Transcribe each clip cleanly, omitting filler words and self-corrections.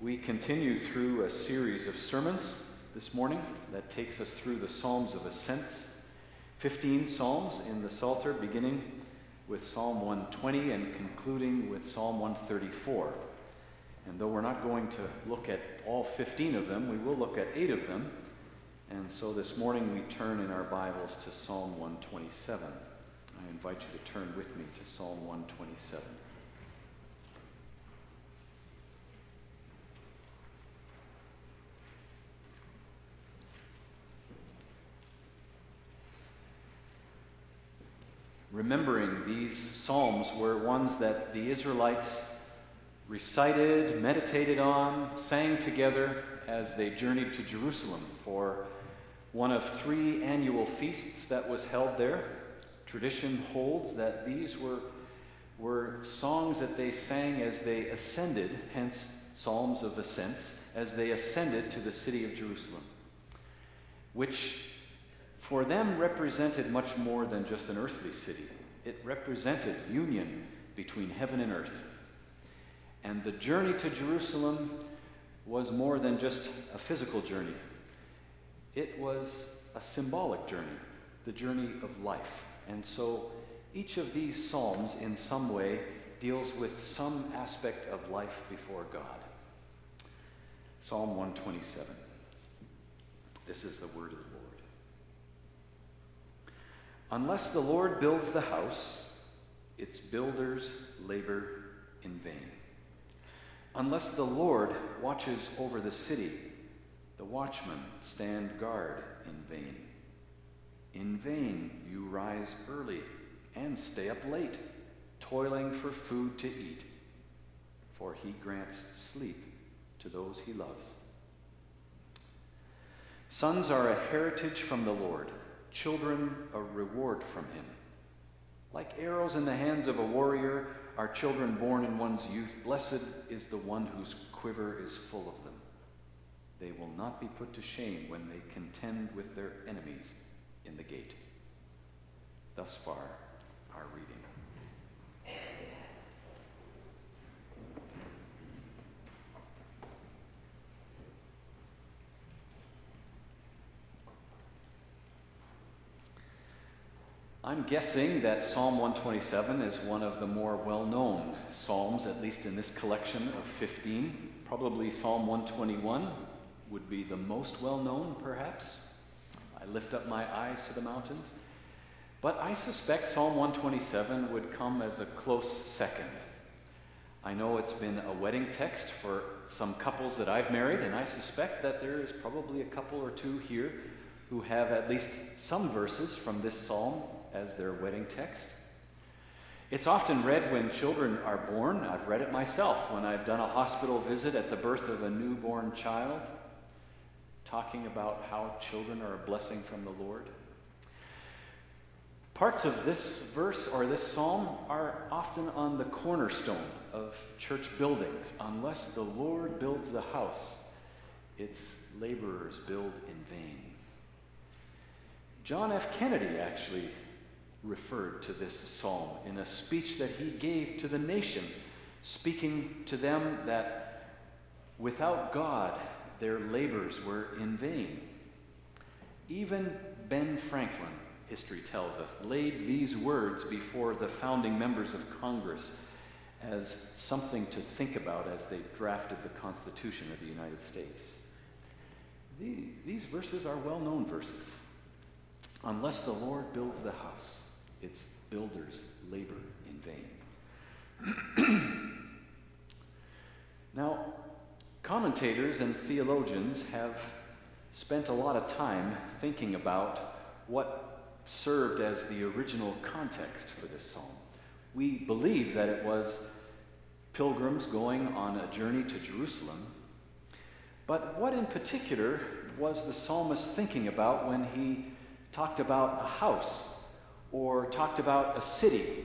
We continue through a series of sermons this morning that takes us through the Psalms of Ascents. 15 Psalms in the Psalter, beginning with Psalm 120 and concluding with Psalm 134. And though we're not going to look at all 15 of them, we will look at 8 of them. And so this morning we turn in our Bibles to Psalm 127. I invite you to turn with me to Psalm 127. Remembering these psalms were ones that the Israelites recited, meditated on, sang together as they journeyed to Jerusalem for one of 3 annual feasts that was held there. Tradition holds that these were songs that they sang as they ascended, hence Psalms of Ascents, as they ascended to the city of Jerusalem, which for them represented much more than just an earthly city. It represented union between heaven and earth. And the journey to Jerusalem was more than just a physical journey. It was a symbolic journey, the journey of life. And so each of these psalms in some way deals with some aspect of life before God. Psalm 127. This is the word of the Lord. Unless the Lord builds the house, its builders labor in vain. Unless the Lord watches over the city, the watchmen stand guard in vain. In vain you rise early and stay up late, toiling for food to eat, for he grants sleep to those he loves. Sons are a heritage from the Lord, children a reward from him. Like arrows in the hands of a warrior are children born in one's youth. Blessed is the one whose quiver is full of them. They will not be put to shame when they contend with their enemies in the gate. Thus far, our reading. I'm guessing that Psalm 127 is one of the more well-known psalms, at least in this collection of 15. Probably Psalm 121 would be the most well-known, perhaps. I lift up my eyes to the mountains. But I suspect Psalm 127 would come as a close second. I know it's been a wedding text for some couples that I've married, and I suspect that there is probably a couple or two here who have at least some verses from this psalm as their wedding text. It's often read when children are born. I've read it myself when I've done a hospital visit at the birth of a newborn child, talking about how children are a blessing from the Lord. Parts of this verse or this psalm are often on the cornerstone of church buildings. Unless the Lord builds the house, its laborers build in vain. John F. Kennedy actually referred to this psalm in a speech that he gave to the nation, speaking to them that without God, their labors were in vain. Even Ben Franklin, history tells us, laid these words before the founding members of Congress as something to think about as they drafted the Constitution of the United States. These verses are well-known verses. Unless the Lord builds the house, its builders labor in vain. Now, commentators and theologians have spent a lot of time thinking about what served as the original context for this psalm. We believe that it was pilgrims going on a journey to Jerusalem. But what in particular was the psalmist thinking about when he talked about a house or talked about a city?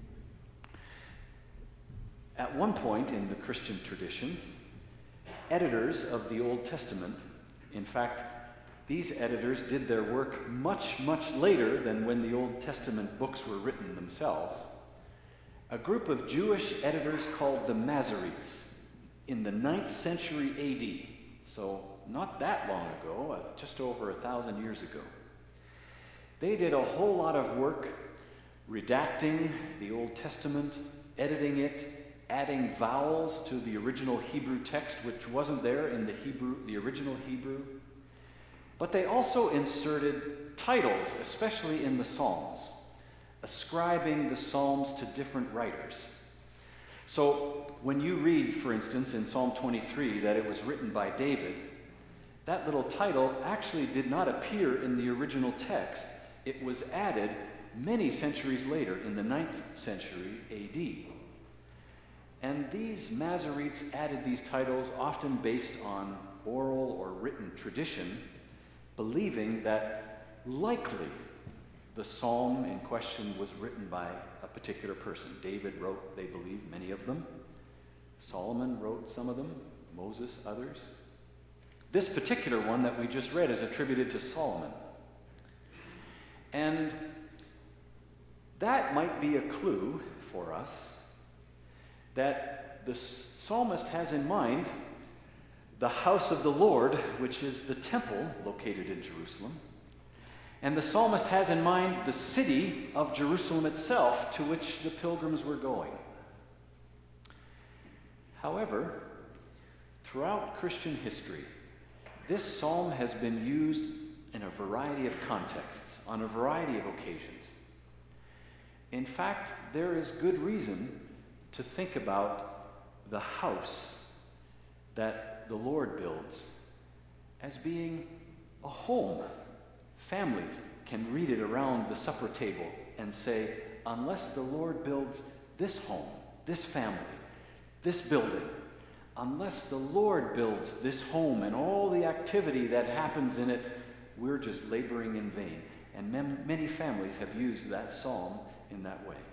At one point in the Christian tradition, editors of the Old Testament, in fact, these editors did their work much, much later than when the Old Testament books were written themselves. A group of Jewish editors called the Masoretes in the 9th century AD. So not that long ago, just over 1,000 years ago. They did a whole lot of work redacting the Old Testament, editing it, adding vowels to the original Hebrew text, which wasn't there in the original Hebrew. But they also inserted titles, especially in the Psalms, ascribing the Psalms to different writers. So when you read, for instance, in Psalm 23 that it was written by David, that little title actually did not appear in the original text. It was added many centuries later, in the 9th century AD. And these Masoretes added these titles often based on oral or written tradition, believing that likely the psalm in question was written by a particular person. David wrote, they believe, many of them. Solomon wrote some of them, Moses others. This particular one that we just read is attributed to Solomon. And that might be a clue for us that the psalmist has in mind the house of the Lord, which is the temple located in Jerusalem. And the psalmist has in mind the city of Jerusalem itself, to which the pilgrims were going. However, throughout Christian history, this psalm has been used in a variety of contexts, on a variety of occasions. In fact, there is good reason to think about the house that the Lord builds as being a home. Families can read it around the supper table and say, unless the Lord builds this home, this family, this building, unless the Lord builds this home and all the activity that happens in it, we're just laboring in vain. And many families have used that psalm in that way.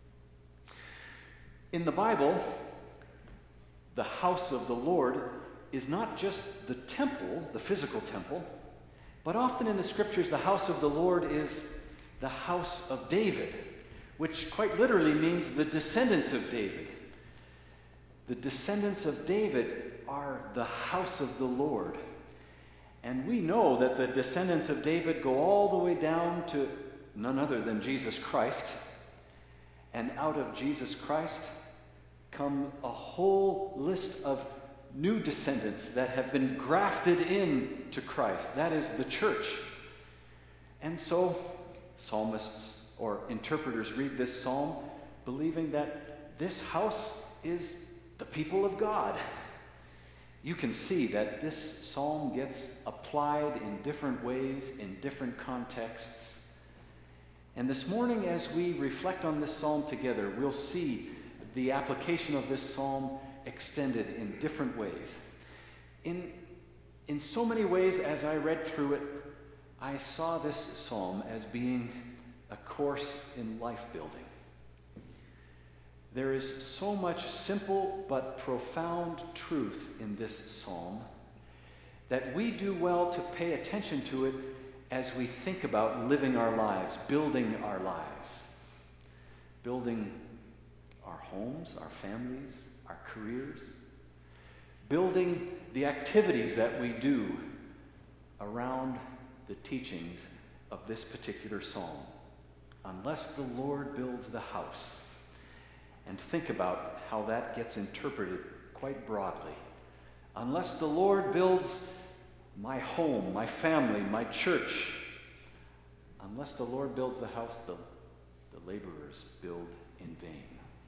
In the Bible, the house of the Lord is not just the temple, the physical temple, but often in the scriptures, the house of the Lord is the house of David, which quite literally means the descendants of David. The descendants of David are the house of the Lord. And we know that the descendants of David go all the way down to none other than Jesus Christ. And out of Jesus Christ come a whole list of new descendants that have been grafted in to Christ. That is the church. And so psalmists or interpreters read this psalm believing that this house is the people of God. You can see that this psalm gets applied in different ways, in different contexts. And this morning, as we reflect on this psalm together, we'll see the application of this psalm extended in different ways. In so many ways, as I read through it, I saw this psalm as being a course in life building. There is so much simple but profound truth in this psalm that we do well to pay attention to it as we think about living our lives, building our lives, building our homes, our families, our careers, building the activities that we do around the teachings of this particular psalm. Unless the Lord builds the house. And think about how that gets interpreted quite broadly. Unless the Lord builds my home, my family, my church, unless the Lord builds the house, the laborers build in vain.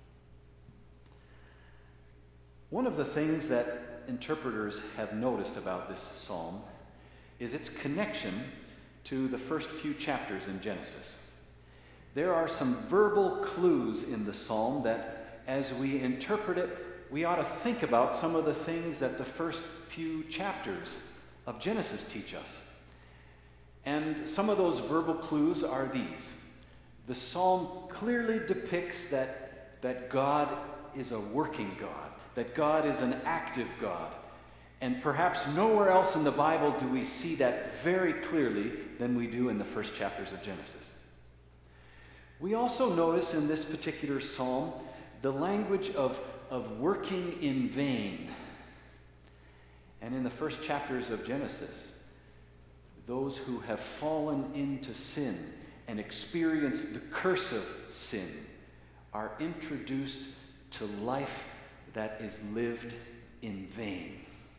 One of the things that interpreters have noticed about this psalm is its connection to the first few chapters in Genesis. There are some verbal clues in the psalm that, as we interpret it, we ought to think about some of the things that the first few chapters of Genesis teach us. And some of those verbal clues are these. The psalm clearly depicts that God is a working God, that God is an active God. And perhaps nowhere else in the Bible do we see that very clearly than we do in the first chapters of Genesis. We also notice in this particular psalm the language of working in vain. And in the first chapters of Genesis, those who have fallen into sin and experienced the curse of sin are introduced to life that is lived in vain.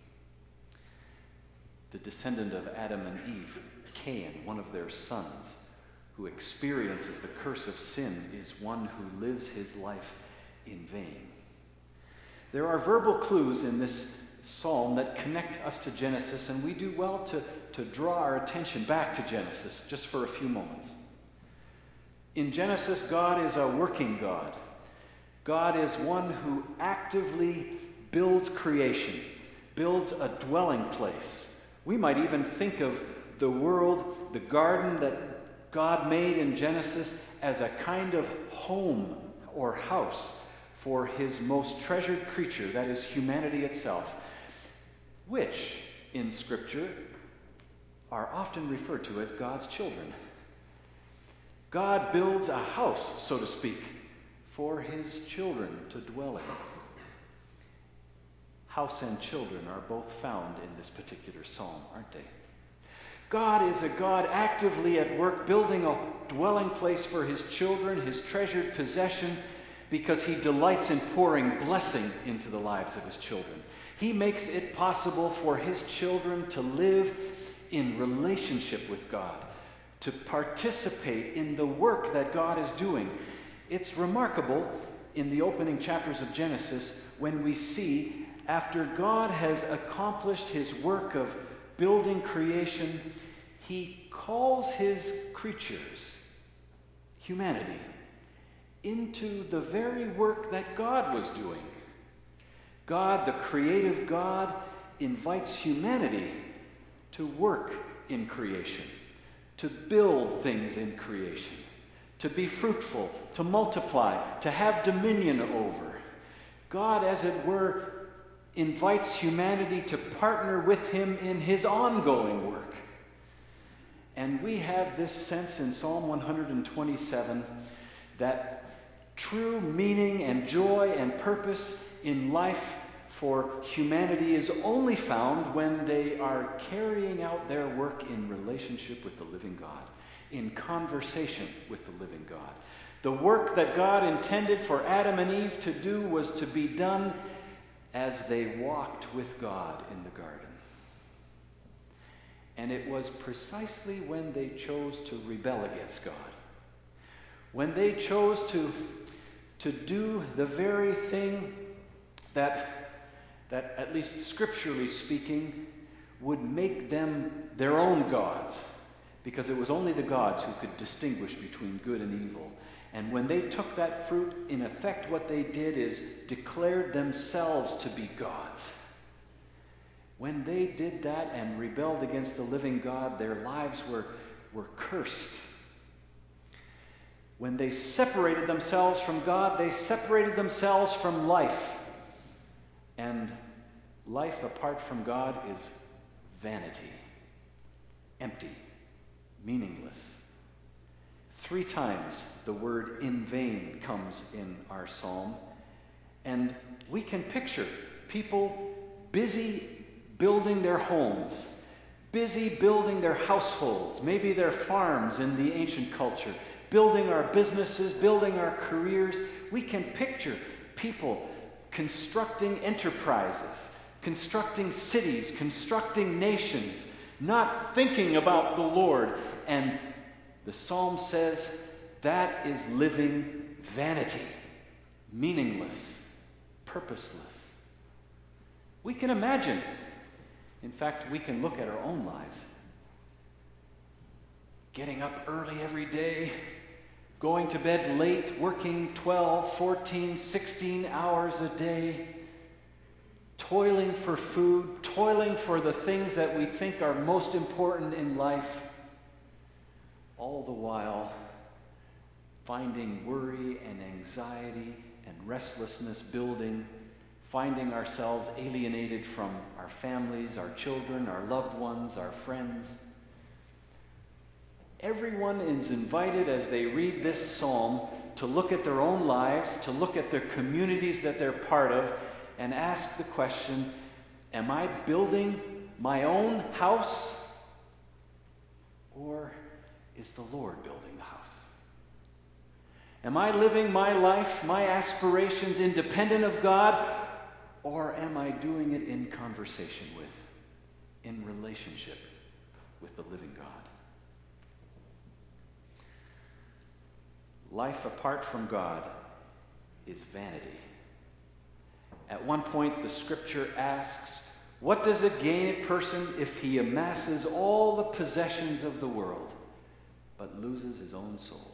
The descendant of Adam and Eve, Cain, one of their sons, who experiences the curse of sin, is one who lives his life in vain. There are verbal clues in this psalm that connect us to Genesis, and we do well to draw our attention back to Genesis just for a few moments. In Genesis, God is a working God. God is one who actively builds creation, builds a dwelling place. We might even think of the world, the garden that God made in Genesis, as a kind of home or house for his most treasured creature, that is humanity itself, which in Scripture are often referred to as God's children. God builds a house, so to speak, for his children to dwell in. House and children are both found in this particular psalm, aren't they? God is a God actively at work building a dwelling place for his children, his treasured possession, because he delights in pouring blessing into the lives of his children. He makes it possible for his children to live in relationship with God, to participate in the work that God is doing. It's remarkable in the opening chapters of Genesis when we see, after God has accomplished his work of building creation, he calls his creatures, humanity, into the very work that God was doing. God, the creative God, invites humanity to work in creation, to build things in creation, to be fruitful, to multiply, to have dominion over. God, as it were, invites humanity to partner with him in his ongoing work. And we have this sense in Psalm 127 that true meaning and joy and purpose in life for humanity is only found when they are carrying out their work in relationship with the living God, in conversation with the living God. The work that God intended for Adam and Eve to do was to be done as they walked with God in the garden. And it was precisely when they chose to rebel against God, when they chose to do the very thing that, at least scripturally speaking, would make them their own gods, because it was only the gods who could distinguish between good and evil. And when they took that fruit, in effect what they did is declared themselves to be gods. When they did that and rebelled against the living God, their lives were cursed. When they separated themselves from God, they separated themselves from life. And life apart from God is vanity, empty, meaningless. 3 times the word "in vain" comes in our psalm, and we can picture people busy building their homes, busy building their households, maybe their farms in the ancient culture, building our businesses, building our careers. We can picture people constructing enterprises, constructing cities, constructing nations, not thinking about the Lord. And the psalm says that is living vanity, meaningless, purposeless. We can imagine. In fact, we can look at our own lives. Getting up early every day, going to bed late, working 12, 14, 16 hours a day, toiling for food, toiling for the things that we think are most important in life, all the while finding worry and anxiety and restlessness building, finding ourselves alienated from our families, our children, our loved ones, our friends. Everyone is invited as they read this psalm to look at their own lives, to look at their communities that they're part of, and ask the question, Am I building my own house? Or is the Lord building the house? Am I living my life, my aspirations independent of God? Or am I doing it in conversation with, in relationship with the living God? Life apart from God is vanity. At one point, the scripture asks, what does it gain a person if he amasses all the possessions of the world, but loses his own soul?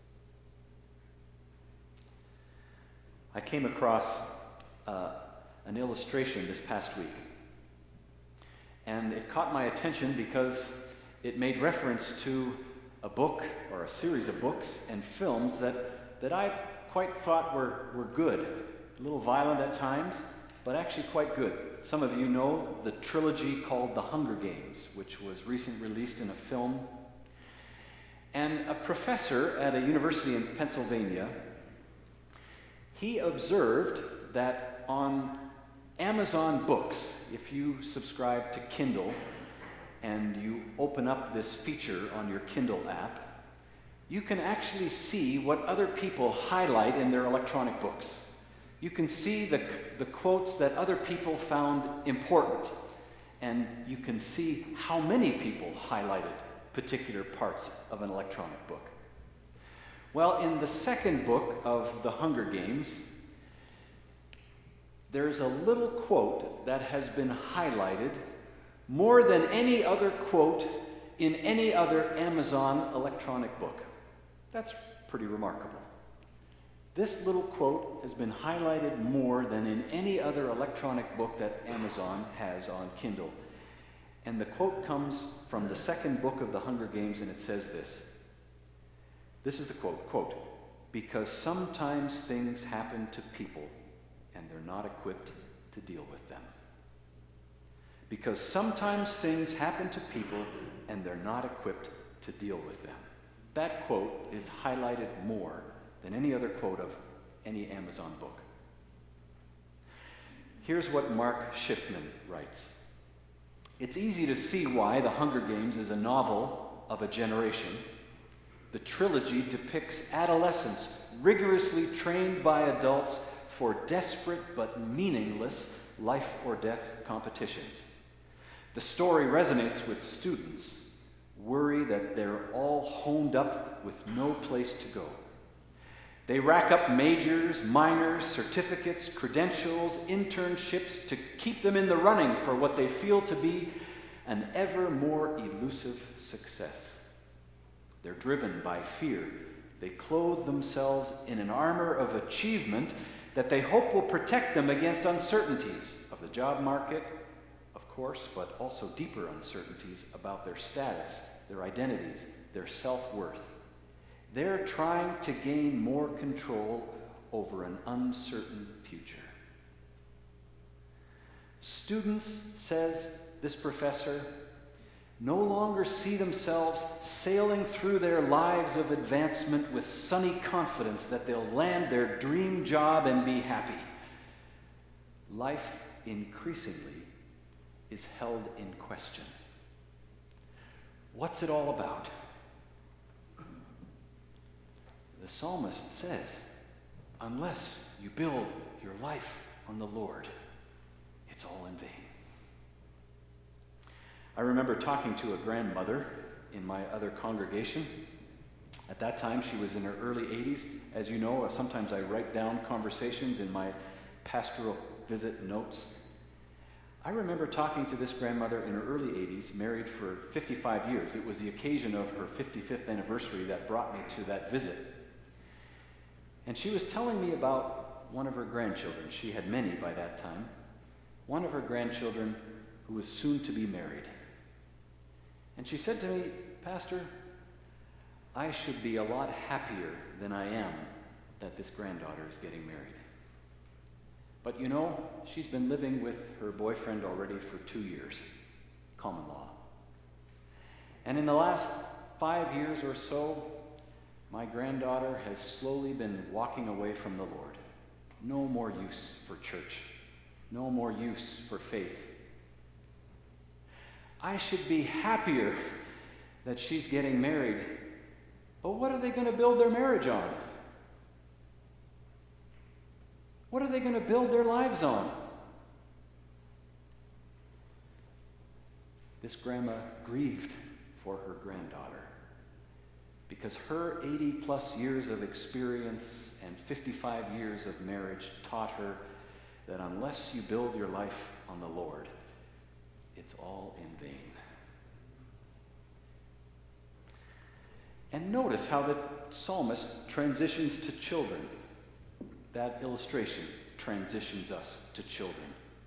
I came across an illustration this past week, and it caught my attention because it made reference to a book or a series of books and films that I quite thought were good. A little violent at times, but actually quite good. Some of you know the trilogy called The Hunger Games, which was recently released in a film. And a professor at a university in Pennsylvania, he observed that on Amazon Books, if you subscribe to Kindle and you open up this feature on your Kindle app, you can actually see what other people highlight in their electronic books. You can see the quotes that other people found important, and you can see how many people highlighted particular parts of an electronic book. Well, in the second book of The Hunger Games, there's a little quote that has been highlighted more than any other quote in any other Amazon electronic book. That's pretty remarkable. This little quote has been highlighted more than in any other electronic book that Amazon has on Kindle. And the quote comes from the second book of The Hunger Games, and it says this. This is the quote, because sometimes things happen to people and they're not equipped to deal with them. Because sometimes things happen to people and they're not equipped to deal with them. That quote is highlighted more than any other quote of any Amazon book. Here's what Mark Schiffman writes. It's easy to see why The Hunger Games is a novel of a generation. The trilogy depicts adolescents rigorously trained by adults for desperate but meaningless life or death competitions. The story resonates with students, worry that they're all honed up with no place to go. They rack up majors, minors, certificates, credentials, internships to keep them in the running for what they feel to be an ever more elusive success. They're driven by fear. They clothe themselves in an armor of achievement that they hope will protect them against uncertainties of the job market, of course, but also deeper uncertainties about their status, their identities, their self-worth. They're trying to gain more control over an uncertain future. Students, says this professor, no longer see themselves sailing through their lives of advancement with sunny confidence that they'll land their dream job and be happy. Life increasingly is held in question. What's it all about? The psalmist says, unless you build your life on the Lord, it's all in vain. I remember talking to a grandmother in my other congregation. At that time, she was in her early 80s. As you know, sometimes I write down conversations in my pastoral visit notes. I remember talking to this grandmother in her early 80s, married for 55 years. It was the occasion of her 55th anniversary that brought me to that visit. And she was telling me about one of her grandchildren. She had many by that time. One of her grandchildren who was soon to be married. And she said to me, Pastor, I should be a lot happier than I am that this granddaughter is getting married. But you know, she's been living with her boyfriend already for 2 years, common law. And in the last 5 years or so, my granddaughter has slowly been walking away from the Lord. No more use for church. No more use for faith I should be happier that she's getting married. But what are they going to build their marriage on? What are they going to build their lives on? This grandma grieved for her granddaughter because her 80-plus years of experience and 55 years of marriage taught her that unless you build your life on the Lord, it's all in vain. And notice how the psalmist transitions to children. That illustration transitions us to children.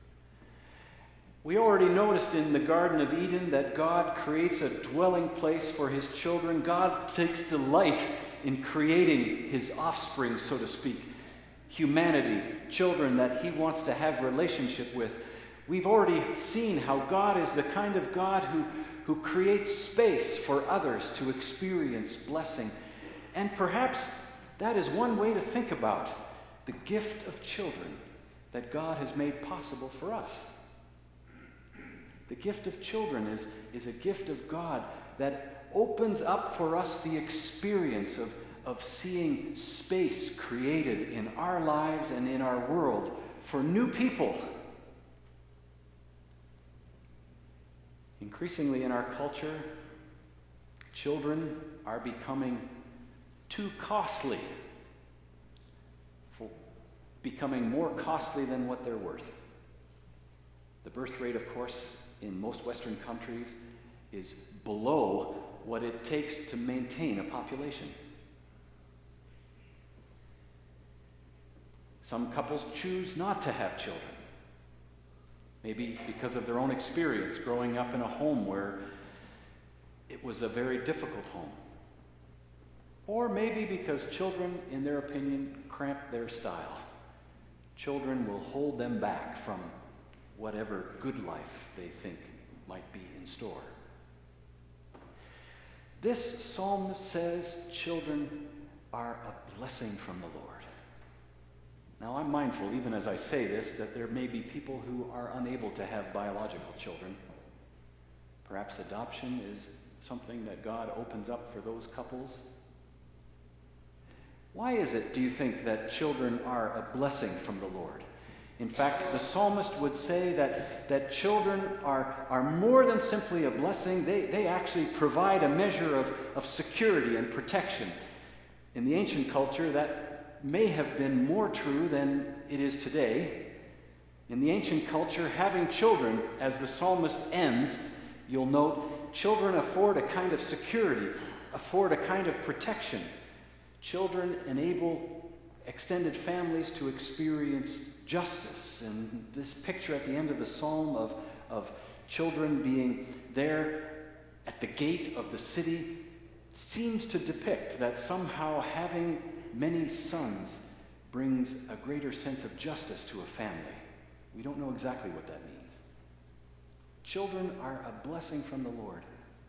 We already noticed in the Garden of Eden that God creates a dwelling place for his children. God takes delight in creating his offspring, so to speak. Humanity, children that he wants to have relationship with. We've already seen how God is the kind of God who creates space for others to experience blessing. And perhaps that is one way to think about the gift of children that God has made possible for us. The gift of children is a gift of God that opens up for us the experience of seeing space created in our lives and in our world for new people. Increasingly in our culture, children are becoming too costly, becoming more costly than what they're worth. The birth rate, of course, in most Western countries is below what it takes to maintain a population. Some couples choose not to have children. Maybe because of their own experience growing up in a home where it was a very difficult home. Or maybe because children, in their opinion, cramp their style. Children will hold them back from whatever good life they think might be in store. This psalm says children are a blessing from the Lord. Now, I'm mindful, even as I say this, that there may be people who are unable to have biological children. Perhaps adoption is something that God opens up for those couples. Why is it, do you think, that children are a blessing from the Lord? In fact, the psalmist would say that children are more than simply a blessing. They actually provide a measure of security and protection. In the ancient culture, that may have been more true than it is today. In the ancient culture, having children, as the psalmist ends, you'll note, children afford a kind of security, afford a kind of protection. Children enable extended families to experience justice. And this picture at the end of the psalm of children being there at the gate of the city seems to depict that somehow having many sons brings a greater sense of justice to a family. We don't know exactly what that means. Children are a blessing from the Lord.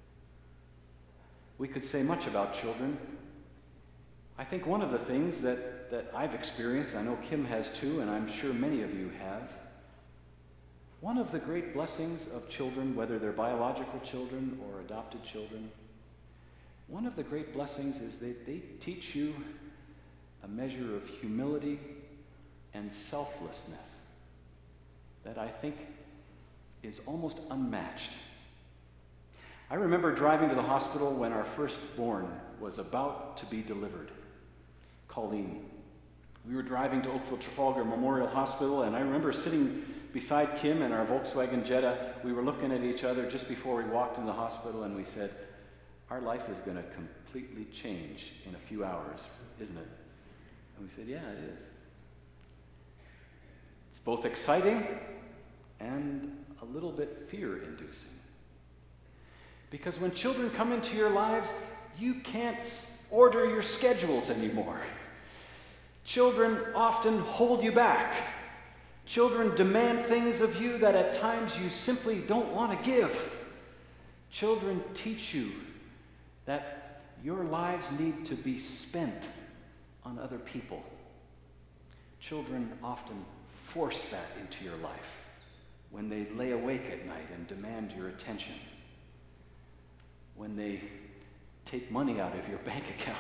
We could say much about children. I think one of the things that I've experienced, I know Kim has too, and I'm sure many of you have, one of the great blessings of children, whether they're biological children or adopted children, one of the great blessings is they teach you a measure of humility and selflessness that I think is almost unmatched. I remember driving to the hospital when our firstborn was about to be delivered, Colleen. We were driving to Oakville Trafalgar Memorial Hospital, and I remember sitting beside Kim in our Volkswagen Jetta. We were looking at each other just before we walked in the hospital, and we said, our life is going to completely change in a few hours, isn't it? And we said, yeah, it is. It's both exciting and a little bit fear-inducing. Because when children come into your lives, you can't order your schedules anymore. Children often hold you back. Children demand things of you that at times you simply don't want to give. Children teach you that your lives need to be spent on other people. Children often force that into your life when they lay awake at night and demand your attention. when they take money out of your bank account.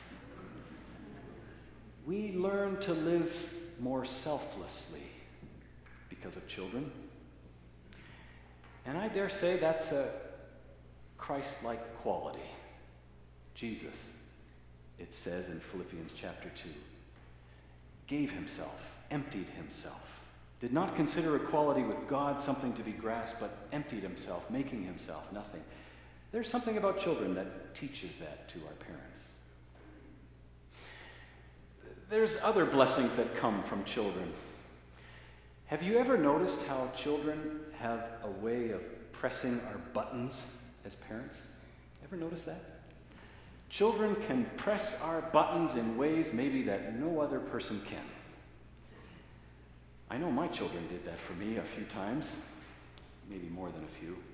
We learn to live more selflessly because of children. And I dare say that's a Christ-like quality. Jesus, it says in Philippians chapter 2, gave himself, emptied himself, did not consider equality with God something to be grasped, but emptied himself, making himself nothing. There's something about children that teaches that to our parents. There's other blessings that come from children. Have you ever noticed how children have a way of pressing our buttons as parents? Ever notice that? Children can press our buttons in ways maybe that no other person can. I know my children did that for me a few times, maybe more than a few.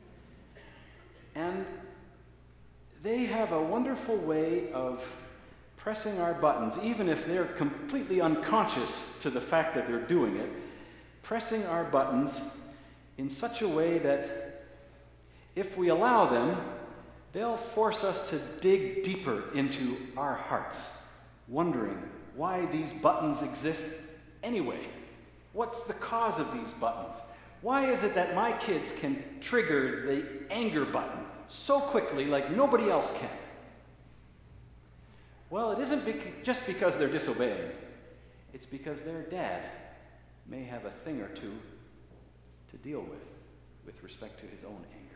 And they have a wonderful way of pressing our buttons, even if they're completely unconscious to the fact that they're doing it, pressing our buttons in such a way that if we allow them, they'll force us to dig deeper into our hearts, wondering why these buttons exist anyway. What's the cause of these buttons? Why is it that my kids can trigger the anger button so quickly like nobody else can? Well, it isn't just because they're disobeying. It's because their dad may have a thing or two to deal with respect to his own anger.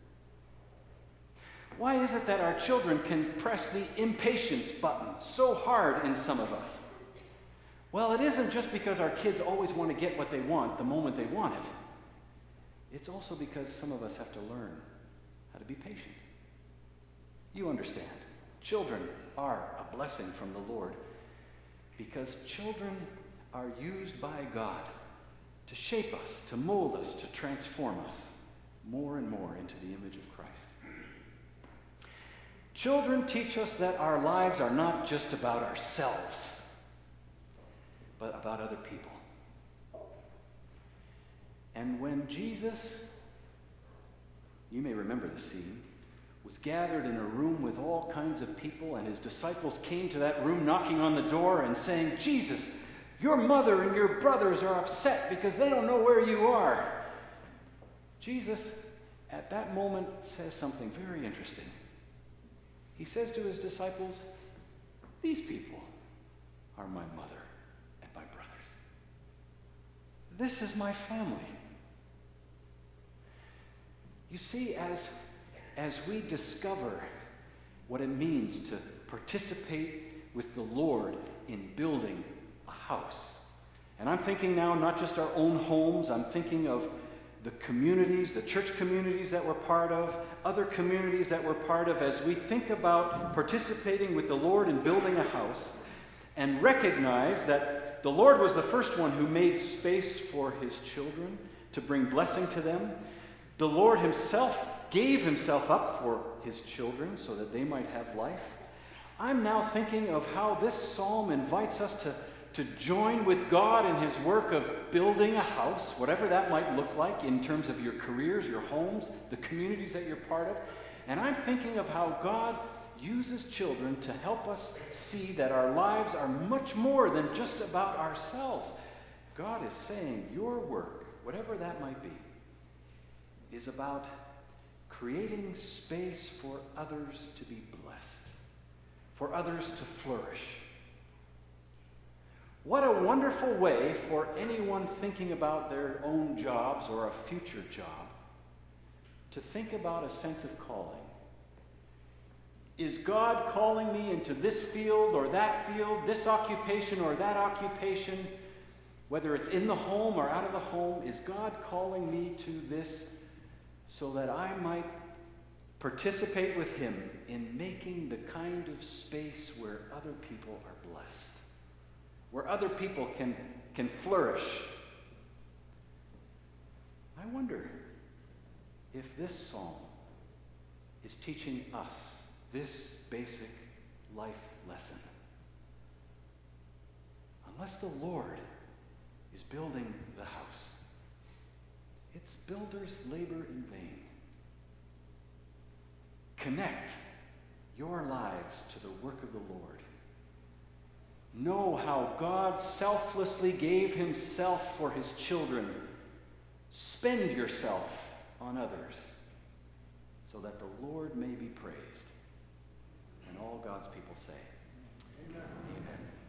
Why is it that our children can press the impatience button so hard in some of us? Well, it isn't just because our kids always want to get what they want the moment they want it. It's also because some of us have to learn how to be patient. You understand. Children are a blessing from the Lord because children are used by God to shape us, to mold us, to transform us more and more into the image of Christ. Children teach us that our lives are not just about ourselves, but about other people. And when Jesus, you may remember the scene, was gathered in a room with all kinds of people, and his disciples came to that room knocking on the door and saying, Jesus, your mother and your brothers are upset because they don't know where you are. Jesus, at that moment, says something very interesting. He says to his disciples, these people are my mother and my brothers. This is my family. You see, as we discover what it means to participate with the Lord in building a house, and I'm thinking now not just our own homes, I'm thinking of the communities, the church communities that we're part of, other communities that we're part of, as we think about participating with the Lord in building a house, and recognize that the Lord was the first one who made space for his children to bring blessing to them. The Lord himself gave himself up for his children so that they might have life. I'm now thinking of how this psalm invites us to join with God in his work of building a house, whatever that might look like in terms of your careers, your homes, the communities that you're part of. And I'm thinking of how God uses children to help us see that our lives are much more than just about ourselves. God is saying your work, whatever that might be, is about creating space for others to be blessed, for others to flourish. What a wonderful way for anyone thinking about their own jobs or a future job to think about a sense of calling. Is God calling me into this field or that field, this occupation or that occupation, whether it's in the home or out of the home? Is God calling me to this so that I might participate with him in making the kind of space where other people are blessed, where other people can flourish? I wonder if this psalm is teaching us this basic life lesson. Unless the Lord is building the house, its builders labor in vain. connect your lives to the work of the Lord. Know how God selflessly gave himself for his children. Spend yourself on others so that the Lord may be praised. And all God's people say, Amen. Amen.